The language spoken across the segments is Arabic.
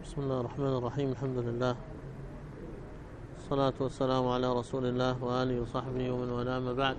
بسم الله الرحمن الرحيم. الحمد لله، الصلاة والسلام على رسول الله وآله وصحبه ومن والاه، ما بعد.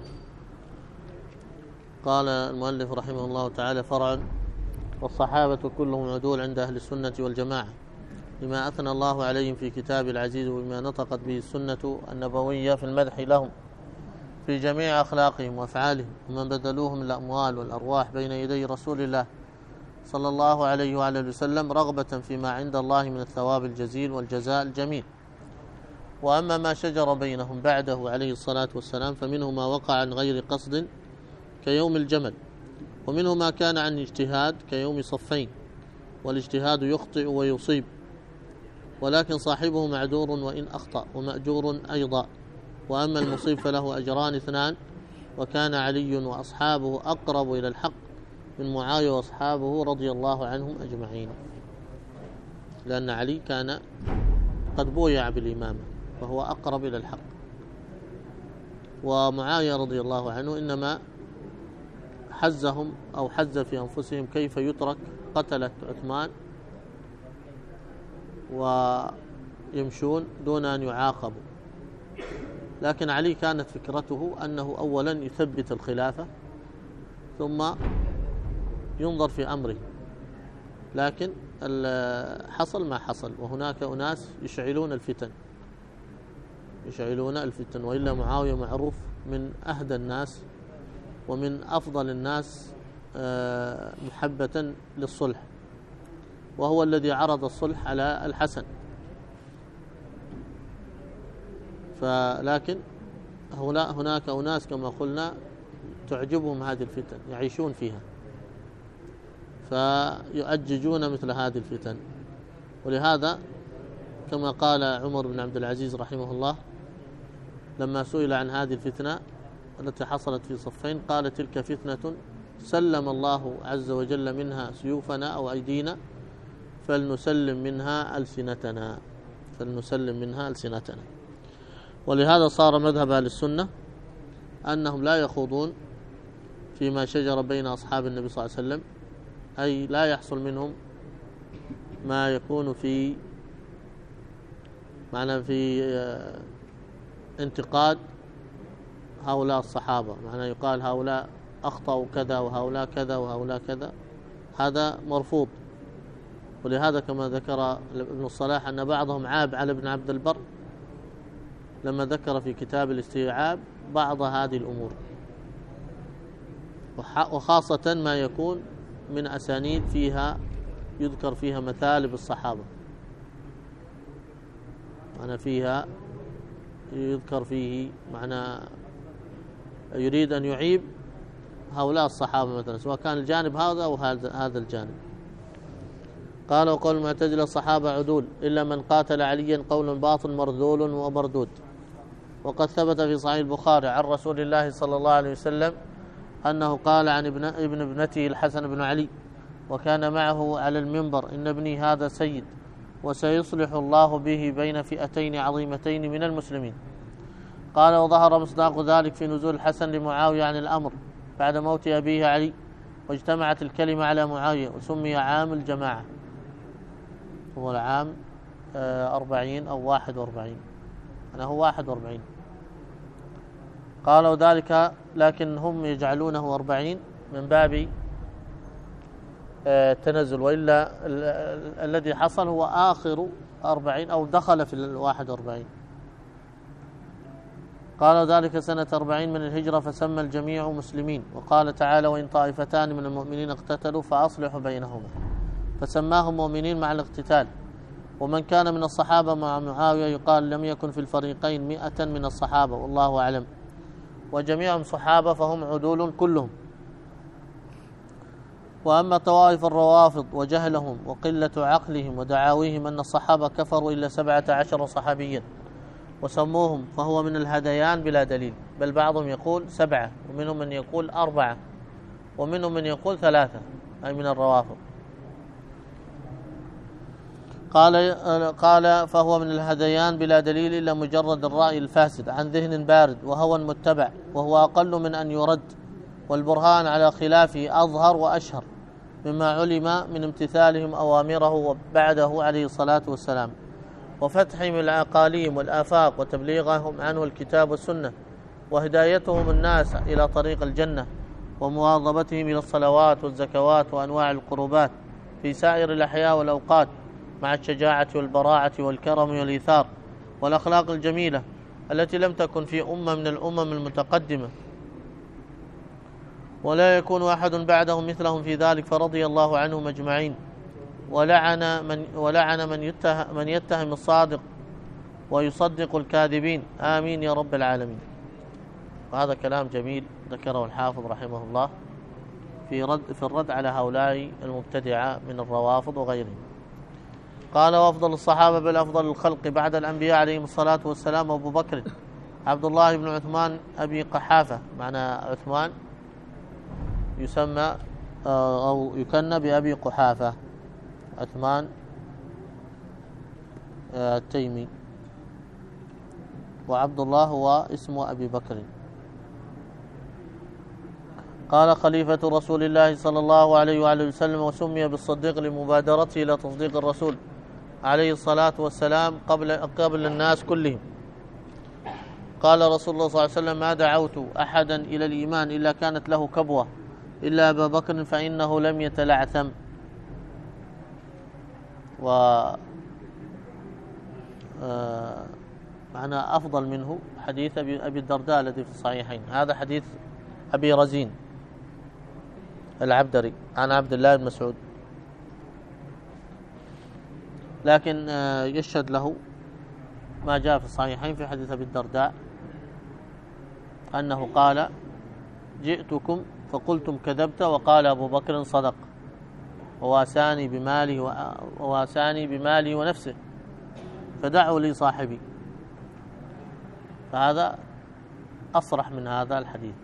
قال المؤلف رحمه الله تعالى: فرع: والصحابة كلهم عدول عند أهل السنة والجماعة لما أثنى الله عليهم في كتاب العزيز وبما نطقت به السنة النبوية في المدح لهم في جميع أخلاقهم وأفعالهم، ومن بذلوهم الأموال والأرواح بين يدي رسول الله صلى الله عليه وعلى وسلم رغبة فيما عند الله من الثواب الجزيل والجزاء الجميل. وأما ما شجر بينهم بعده عليه الصلاة والسلام فمنه ما وقع عن غير قصد كيوم الجمل، ومنه ما كان عن اجتهاد كيوم صفين، والاجتهاد يخطئ ويصيب، ولكن صاحبه معذور وإن أخطأ ومأجور أيضا. وأما المصيب فله أجران اثنان، وكان علي وأصحابه أقرب إلى الحق من معاوية وأصحابه رضي الله عنهم أجمعين، لأن علي كان قد بويع بالإمامة وهو أقرب إلى الحق، ومعاوية رضي الله عنه إنما حزهم أو حز في أنفسهم كيف يترك قتلة عثمان ويمشون دون أن يعاقبوا. لكن علي كانت فكرته أنه أولا يثبت الخلافة ثم ينظر في أمره، لكن حصل ما حصل، وهناك أناس يشعلون الفتن، وإلا معاوية معروف من أهدى الناس ومن أفضل الناس محبة للصلح، وهو الذي عرض الصلح على الحسن. فلكن هناك أناس كما قلنا تعجبهم هذه الفتن، يعيشون فيها فيؤججون مثل هذه الفتن. ولهذا كما قال عمر بن عبد العزيز رحمه الله لما سئل عن هذه الفتنة التي حصلت في صفين، قال: تلك فتنة سلم الله عز وجل منها سيوفنا أو أيدينا فلنسلم منها ألسنتنا. ولهذا صار مذهب أهل السنة أنهم لا يخوضون فيما شجر بين أصحاب النبي صلى الله عليه وسلم، أي لا يحصل منهم ما يكون في انتقاد هؤلاء الصحابة، معنى يقال هؤلاء أخطأوا كذا وهؤلاء كذا وهؤلاء كذا، هذا مرفوض. ولهذا كما ذكر ابن الصلاح أن بعضهم عاب على ابن عبد البر لما ذكر في كتاب الاستيعاب بعض هذه الأمور، وخاصة ما يكون من أسانيد يذكر فيها مثالب الصحابة، فيها يذكر فيه يريد أن يعيب هؤلاء الصحابة مثلا، سواء كان الجانب هذا أو هذا الجانب. قال: وقول المعتزلة الصحابة عدول إلا من قاتل عليا قول باطل مرذول ومردود. وقد ثبت في صحيح البخاري عن رسول الله صلى الله عليه وسلم أنه قال عن ابن ابنته الحسن بن علي وكان معه على المنبر: إن ابني هذا سيد وسيصلح الله به بين فئتين عظيمتين من المسلمين. قال: وظهر مصداق ذلك في نزول الحسن لمعاوية عن الأمر بعد موت أبيه علي، واجتمعت الكلمة على معاوية، وسمي عام الجماعة، هو العام 40 أو 41، هو 41. قالوا ذلك لكن هم يجعلونه 40 من باب تنزل، وإلا الذي حصل هو آخر 40 أو دخل في 41. قال ذلك سنة 40 من الهجرة، فسمى الجميع مسلمين. وقال تعالى: وإن طائفتان من المؤمنين اقتتلوا فأصلحوا بينهما، فسماهم مؤمنين مع الاقتتال. ومن كان من الصحابة مع معاوية يقال لم يكن في الفريقين 100 من الصحابة، والله أعلم، وجميعهم صحابة فهم عدول كلهم. وأما طوائف الروافض وجهلهم وقلة عقلهم ودعاويهم أن الصحابة كفروا إلا 17 صحابيا وسموهم، فهو من الهذيان بلا دليل، بل بعضهم يقول 7، ومنهم من يقول 4، ومنهم من يقول 3، أي من الروافض. قال فهو من الهذيان بلا دليل إلا مجرد الرأي الفاسد عن ذهن بارد وهوى متبع، وهو أقل من أن يرد، والبرهان على خلافه أظهر وأشهر. مما علم من امتثالهم أوامره بعده عليه الصلاة والسلام، وفتحهم العقاليم والآفاق، وتبليغهم عنه الكتاب والسنة، وهدايتهم الناس إلى طريق الجنة، ومواظبتهم إلى الصلوات والزكوات وأنواع القربات في سائر الأحياء والأوقات، مع الشجاعة والبراعة والكرم والإيثار والأخلاق الجميلة التي لم تكن في أمة من الأمم المتقدمة، ولا يكون أحد بعدهم مثلهم في ذلك، فرضي الله عنهم أجمعين، ولعن من يتهم الصادق ويصدق الكاذبين، آمين يا رب العالمين. وهذا كلام جميل ذكره الحافظ رحمه الله في الرد على هؤلاء المبتدعة من الروافض وغيرهم. قال: وأفضل الصحابة بل أفضل الخلق بعد الأنبياء عليهم الصلاة والسلام أبو بكر عبد الله بن عثمان أبي قحافة. معنى عثمان يسمى أو يكنى بأبي قحافة، عثمان التيمي، وعبد الله هو اسم أبي بكر. قال: خليفة رسول الله صلى الله عليه وآله وسلم، وسمي بالصديق لمبادرته إلى تصديق الرسول عليه الصلاة والسلام قبل الناس كلهم. قال رسول الله صلى الله عليه وسلم: ما دعوت أحدا إلى الإيمان إلا كانت له كبوة إلا أبا بكر فإنه لم يتلعثم. معنى أفضل منه حديث أبي الدرداء الذي في الصحيحين، هذا حديث أبي رزين العبدري عن عبد الله بن مسعود، لكن يشهد له ما جاء في الصحيحين في حديث أبي الدرداء أنه قال: جئتكم فقلتم كذبت، وقال أبو بكر صدق، وواساني بمالي ونفسه، فدعوا لي صاحبي. فهذا أصرح من هذا الحديث.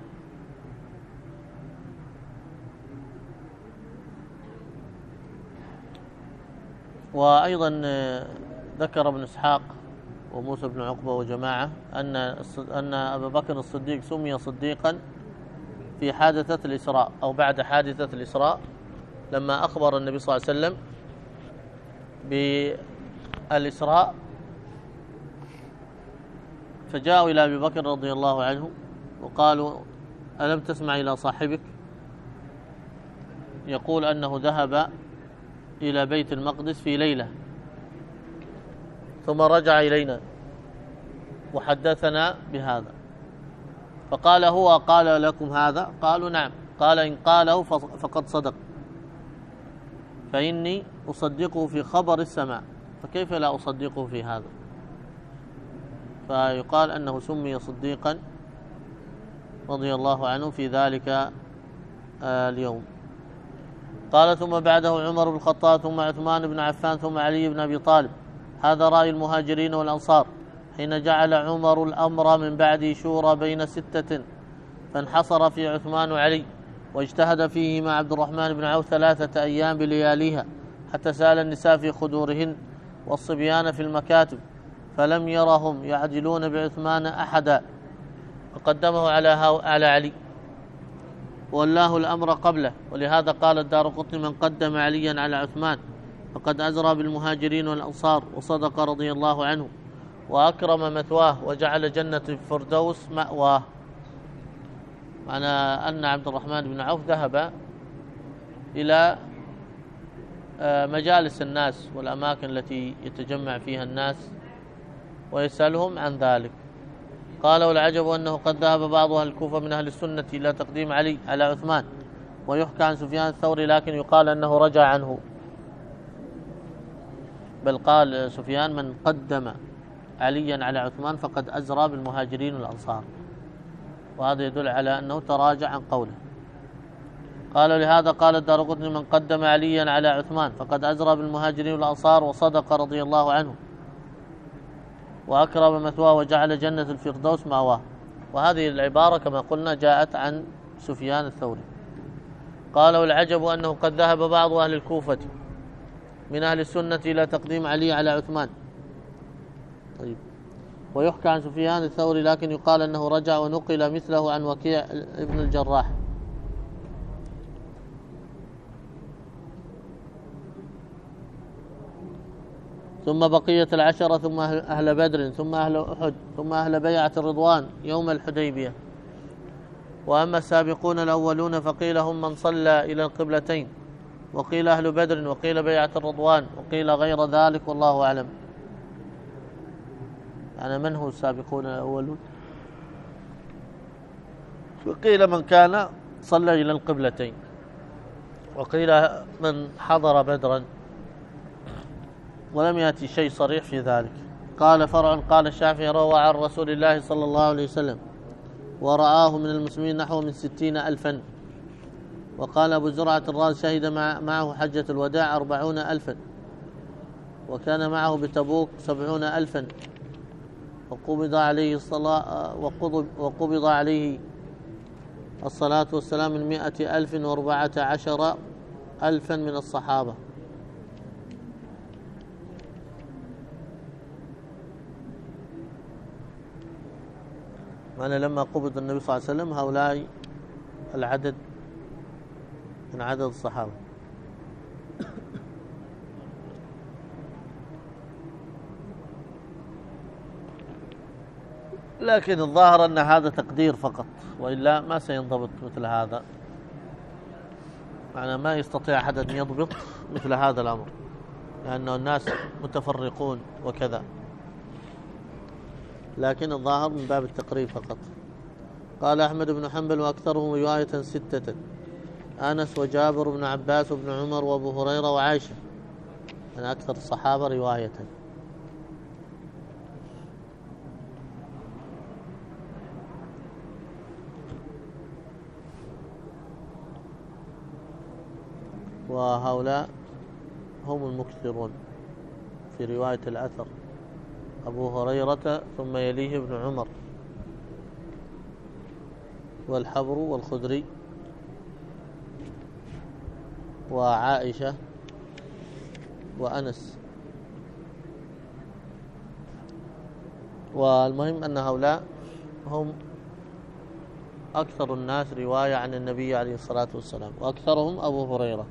وأيضا ذكر ابن إسحاق وموسى بن عقبة وجماعة أن أبا بكر الصديق سمي صديقا في حادثة الإسراء أو بعد حادثة الإسراء، لما أخبر النبي صلى الله عليه وسلم بالإسراء فجاءوا إلى أبي بكر رضي الله عنه وقالوا: ألم تسمع إلى صاحبك يقول أنه ذهب إلى بيت المقدس في ليلة ثم رجع إلينا وحدثنا بهذا؟ فقال: هو قال لكم هذا؟ قالوا: نعم. قال: إن قاله فقد صدق، فإني أصدقه في خبر السماء، فكيف لا أصدقه في هذا؟ فيقال أنه سمي صديقا رضي الله عنه في ذلك اليوم. قال: ثم بعده عمر بن الخطاب، ثم عثمان بن عفان، ثم علي بن أبي طالب. هذا رأي المهاجرين والأنصار حين جعل عمر الأمر من بعد شورى بين 6، فانحصر في عثمان وعلي، واجتهد فيهما عبد الرحمن بن عوف 3 أيام بلياليها، حتى سال النساء في خدورهن والصبيان في المكاتب، فلم يرهم يعدلون بعثمان أحدا، فقدمه على علي، والله الأمر قبله. ولهذا قال الدارقطني: من قدم عليا على عثمان فقد أزرى بالمهاجرين والأنصار، وصدق رضي الله عنه، وأكرم مثواه، وجعل جنة الفردوس مأواه. معنى أن عبد الرحمن بن عوف ذهب إلى مجالس الناس والأماكن التي يتجمع فيها الناس ويسألهم عن ذلك. قال: والعجب أنه قد ذهب بعض أهل الكوفة من أهل السنة إلى تقديم علي على عثمان، ويحكى عن سفيان الثوري، لكن يقال أنه رجع عنه، بل قال سفيان: من قدم عليا على عثمان فقد أزرى بالمهاجرين والأنصار، وهذا يدل على أنه تراجع عن قوله. قال: لهذا قال الدارقطني: من قدم عليا على عثمان فقد أزرى بالمهاجرين والأنصار، وصدق رضي الله عنه، وأكرم مثواه، وجعل جنة الفردوس مأواه. وهذه العبارة كما قلنا جاءت عن سفيان الثوري. قال: والعجب أنه قد ذهب بعض أهل الكوفة من أهل السنة إلى تقديم علي على عثمان. طيب. ويحكى عن سفيان الثوري، لكن يقال أنه رجع، ونقل مثله عن وكيع ابن الجراح. ثم بقية العشرة، ثم أهل بدر، ثم أهل أحد، ثم أهل بيعة الرضوان يوم الحديبية. وأما السابقون الأولون فقيل هم من صلى إلى القبلتين، وقيل أهل بدر، وقيل بيعة الرضوان، وقيل غير ذلك، والله أعلم. يعني من هو السابقون الأولون؟ وقيل من كان صلى إلى القبلتين، وقيل من حضر بدرا، ولم يأتي شيء صريح في ذلك. قال فرع. قال الشافعي روى عن رسول الله صلى الله عليه وسلم ورآه من المسلمين نحو من 60,000. وقال أبو زرعة الرازي شهد معه حجة الوداع 40,000، وكان معه بتبوك 70,000، وقبض عليه الصلاة والسلام من 114,000 من الصحابة. معنى لما قبض النبي صلى الله عليه وسلم هؤلاء العدد من عدد الصحابة. لكن الظاهر أن هذا تقدير فقط، وإلا ما سينضبط مثل هذا. معنى ما يستطيع أحد أن يضبط مثل هذا الأمر، لأنه الناس متفرقون وكذا، لكن الظاهر من باب التقريب فقط. قال أحمد بن حنبل وأكثرهم رواية 6: أنس وجابر بن عباس وابن عمر وأبو هريرة وعائشة، من أكثر الصحابة رواية. وهؤلاء هم المكثرون في رواية الأثر: أبو هريرة، ثم يليه ابن عمر، والحبر والخدري، وعائشة، وأنس. والمهم أن هؤلاء هم أكثر الناس رواية عن النبي عليه الصلاة والسلام، وأكثرهم أبو هريرة،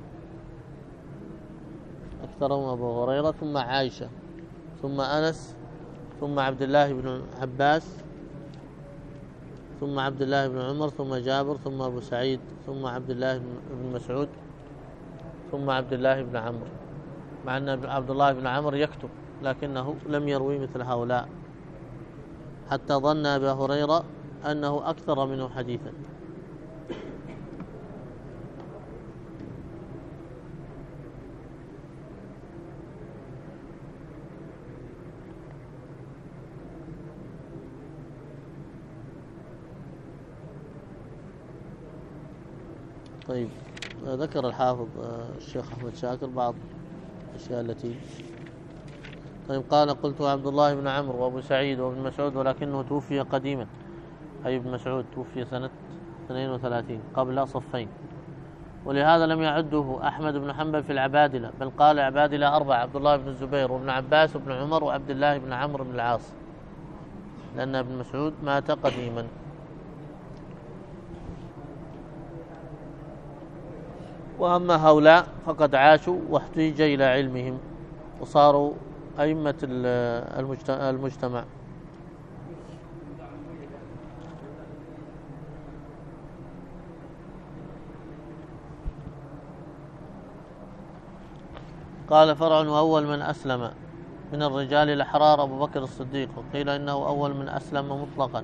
ثم عائشة، ثم أنس، ثم عبد الله بن عباس، ثم عبد الله بن عمر، ثم جابر، ثم أبو سعيد، ثم عبد الله بن مسعود، ثم عبد الله بن عمرو. مع أن عبد الله بن عمرو يكتب، لكنه لم يروي مثل هؤلاء، حتى ظن أبا هريرة أنه أكثر منه حديثا. طيب، ذكر الحافظ الشيخ أحمد شاكر بعض الأشياء التي طيب. قال: قلت عبد الله بن عمرو وأبو سعيد وابن مسعود، ولكنه توفي قديما، أي ابن مسعود توفي سنة 32 قبل صفين، ولهذا لم يعده أحمد بن حنبل في العبادلة، بل قال عبادلة 4: عبد الله بن الزبير وابن عباس وابن عمر وعبد الله بن عمرو بن العاص، لأن ابن مسعود مات قديما. وأما هؤلاء فقد عاشوا واحتيج إلى علمهم وصاروا أئمة المجتمع. قال فرع: وأول من أسلم من الرجال الأحرار أبو بكر الصديق، وقيل إنه أول من أسلم مطلقا.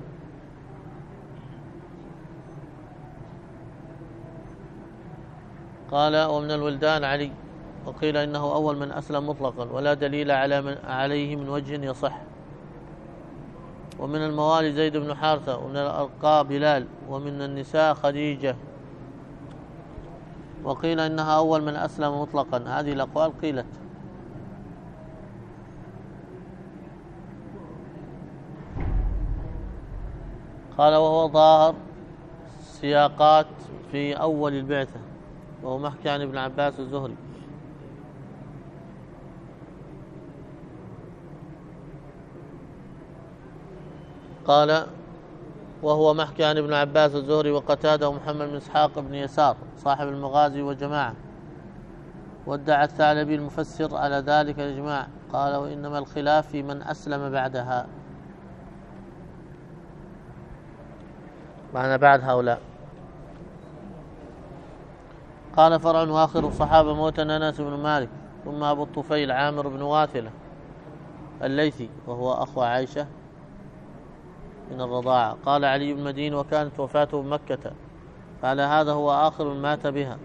قال: ومن الولدان علي، وقيل إنه أول من أسلم مطلقا، ولا دليل عليه من وجه يصح. ومن الموالي زيد بن حارثة، ومن الأرقاء بلال، ومن النساء خديجة، وقيل إنها أول من أسلم مطلقا. هذه الأقوال قيلت. قال: وهو ظاهر سياقات في أول البعثة، وهو محكي عن ابن عباس الزهري. قال: وهو محكي عن ابن عباس الزهري وقتادة ومحمد بن إسحاق بن يسار صاحب المغازي وجماعة. وادعى الثعلبي المفسر على ذلك الإجماع، قال وإنما الخلاف في من أسلم بعدها، معنى بعد هؤلاء. قال فرع وآخر الصحابة موتا أنس بن مالك، ثم أبو الطفيل عامر بن واثلة الليثي وهو أخو عائشة من الرضاعة. قال علي بن مدين وكانت وفاته بمكة، قال هذا هو آخر من مات بها.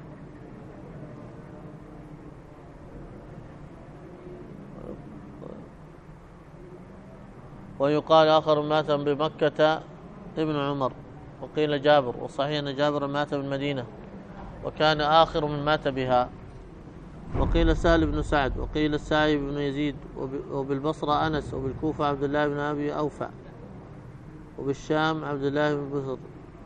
ويقال آخر من مات بمكة ابن عمر، وقيل جابر، وصحيح أن جابر مات بالمدينة وكان آخر من مات بها. وقيل سهل بن سعد، وقيل السائب بن يزيد، وبالبصرة أنس، وبالكوفة عبد الله بن أبي أوفى، وبالشام عبد الله بن بصر.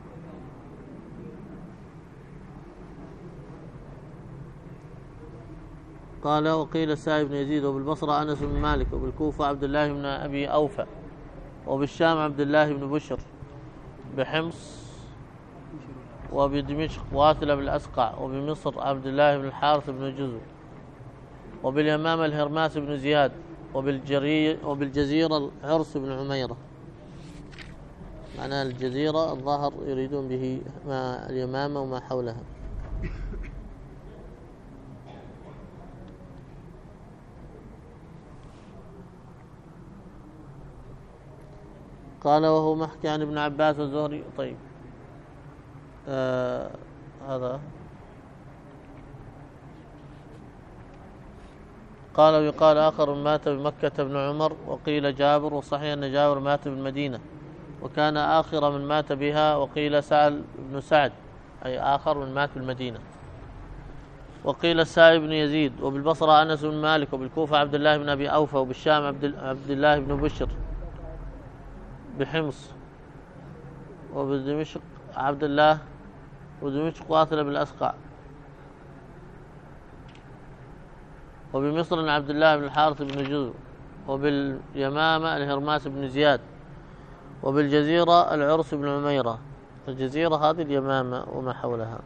قال وقيل السائب بن يزيد، وبالبصرة أنس بن مالك، وبالكوفة عبد الله بن أبي أوفى، وبالشام عبد الله بن بشر، بحمص وبدمشق واثلة بالأسقع، وبمصر عبد الله بن الحارث بن جزر، وباليمامة الهرماس بن زياد، وبالجزيرة الحرس بن عميرة. معنى الجزيرة الظاهر يريدون به ما اليمامة وما حولها. قال وهو محكي عن ابن عباس والزهري. طيب هذا قال ويقال آخر مات بمكة ابن عمر، وقيل جابر، وصحيح أن جابر مات بالمدينة وكان آخر من مات بها، وقيل سهل بن سعد أي آخر من مات بالمدينة، وقيل السائب بن يزيد، وبالبصرة أنس بن مالك، وبالكوفة عبد الله بن أبي أوفى، وبالشام عبد الله بن بشر، بحمص، وبدمشق عبد الله، ودمشق واثلة بالأسقع، وبمصر عبد الله بن الحارث بن جزر، وباليمامة الهرماس بن زياد، وبالجزيرة العرس بن عميرة. الجزيرة هذه اليمامة وما حولها.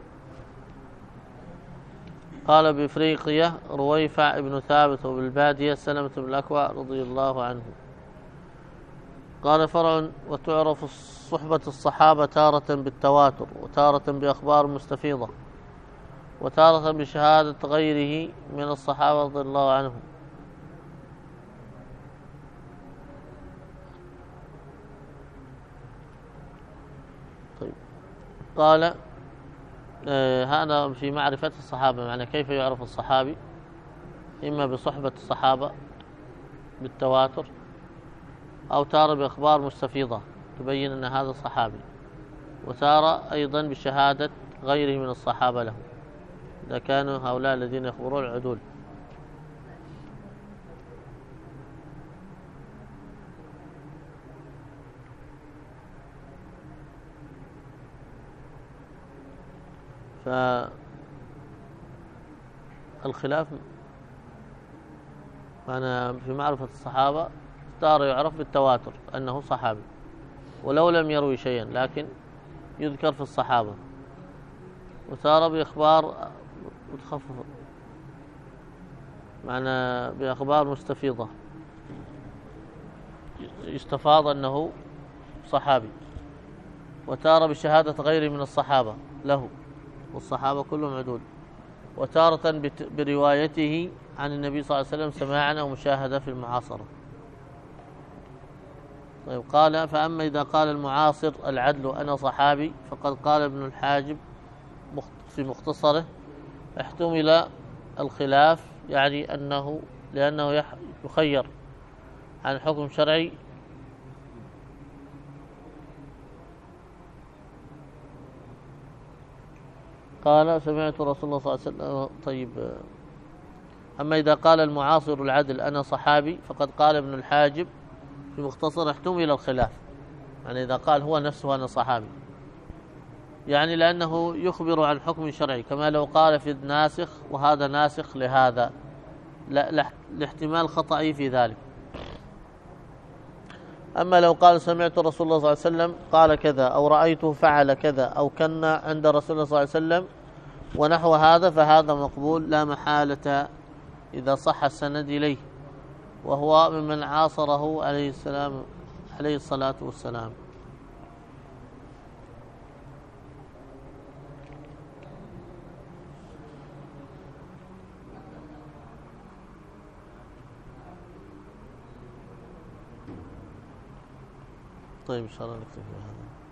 قال بإفريقيا رويفع بن ثابت، وبالبادية سلمة بن الأكوع رضي الله عنه. قال فرع وتعرف صحبة الصحابة تارة بالتواتر، وتارة بأخبار مستفيضة، وتارة بشهادة غيره من الصحابة رضي الله عنهم. طيب قال هذا في معرفة الصحابة، معنى كيف يعرف الصحابي، إما بصحبة الصحابة بالتواتر، أو تارة بأخبار مستفيضة تبين أن هذا صحابي، وتارة أيضا بشهادة غيره من الصحابة له إذا كانوا هؤلاء الذين يخبرون العدول. فالخلاف معنى في معرفة الصحابة تارة يعرف بالتواتر أنه صحابي ولو لم يروي شيئا لكن يذكر في الصحابة، وتارة بإخبار متخففة معنى بأخبار مستفيضة يستفاض أنه صحابي، وتارة بشهادة غيره من الصحابة له، والصحابة كلهم عدول، وتارة بروايته عن النبي صلى الله عليه وسلم سماعا أو مشاهدة في المعاصرة. طيب قال فأما إذا قال المعاصر العدل أنا صحابي، فقد قال ابن الحاجب في مختصره احتمل الخلاف، يعني أنه لأنه يخير عن حكم شرعي قال سمعت رسول الله صلى الله عليه وسلم. طيب أما إذا قال المعاصر العدل أنا صحابي، فقد قال ابن الحاجب في مختصر احتمل الخلاف، يعني إذا قال هو نفسه أنا صحابي، يعني لأنه يخبر عن حكم شرعي، كما لو قال في الناسخ وهذا ناسخ لهذا، لاحتمال خطأي في ذلك. أما لو قال سمعت رسول الله صلى الله عليه وسلم قال كذا، أو رأيته فعل كذا، أو كنا عند رسول الله صلى الله عليه وسلم، ونحو هذا فهذا مقبول لا محالة إذا صح السند إليه، وهو ممن عاصره عليه الصلاة والسلام. طيب إن شاء الله نكتفي بهذا.